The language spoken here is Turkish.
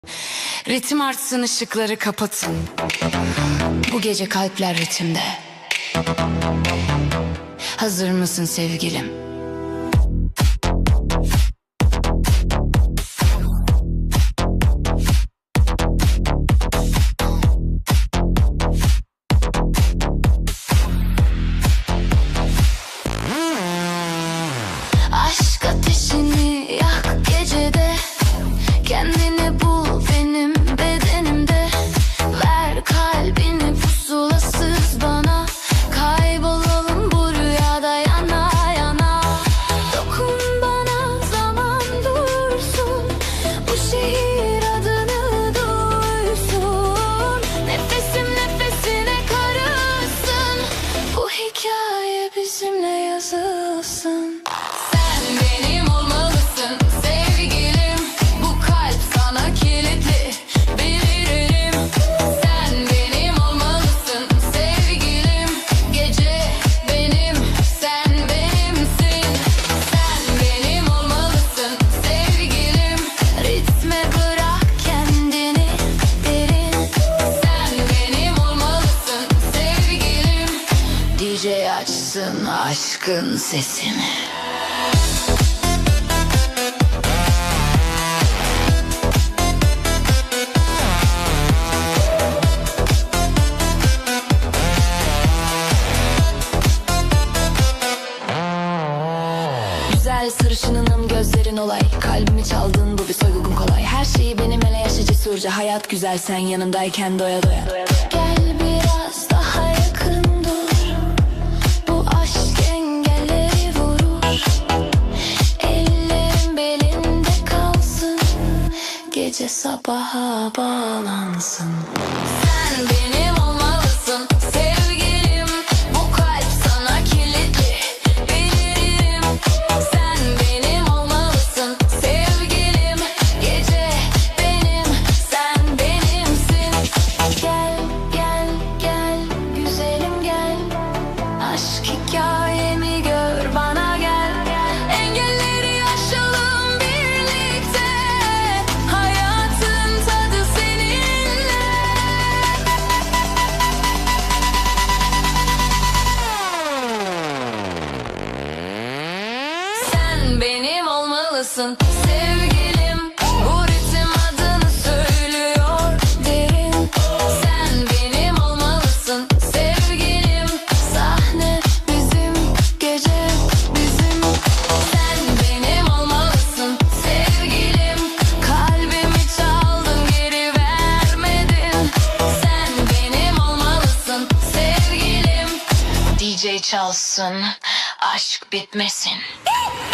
Ritim artsın, ışıkları kapatın. Bu gece kalpler ritimde. Hazır mısın sevgilim? Aşk ateşini yak gecede. Kendini bul benim bedenimde. Ver kalbini pusulasız bana. Kaybolalım bu rüyada yana yana. Dokun bana, zaman dursun. Bu şehir adını duysun. Nefesim nefesine karışsın. Bu hikaye bizimle yazılsın. Sen benim olmalısın sevgilim. Bu kalp sana kilitli, bilirim. Sen benim olmalısın sevgilim. Gece benim, sen benimsin. Sen benim olmalısın sevgilim. Ritme bırak kendini derin. Sen benim olmalısın sevgilim. DJ açsın aşkın sesini. Güzel sarışınınım, gözlerin olay. Kalbimi çaldın, bu bir soygun kolay. Her şeyi benim ele yaşa cesurca. Hayat güzel sen yanımdayken doya doya. Gel biraz daha yakın dur. Bu aşk engelleri vurur. Ellerim belinde kalsın. Gece sabaha bağlansın. Sen benim olmalısın sevgilim. Bu kalp sana kilitli, bilirim. Sen benim olmalısın sevgilim. Gece benim, sen benimsin. Gel gel gel güzelim gel. Aşk hikayemi gör, bana gel. Engelleri aşalım birlikte. Hayatın tadı seninle. Sen benim olmalısın sevgilim. Bu ritim adını söylüyor derin. Sen benim olmalısın sevgilim. Sahne bizim, gece bizim. Sen benim olmalısın sevgilim. Kalbimi çaldın, geri vermedin. Sen benim olmalısın sevgilim. DJ çalsın, aşk bitmesin.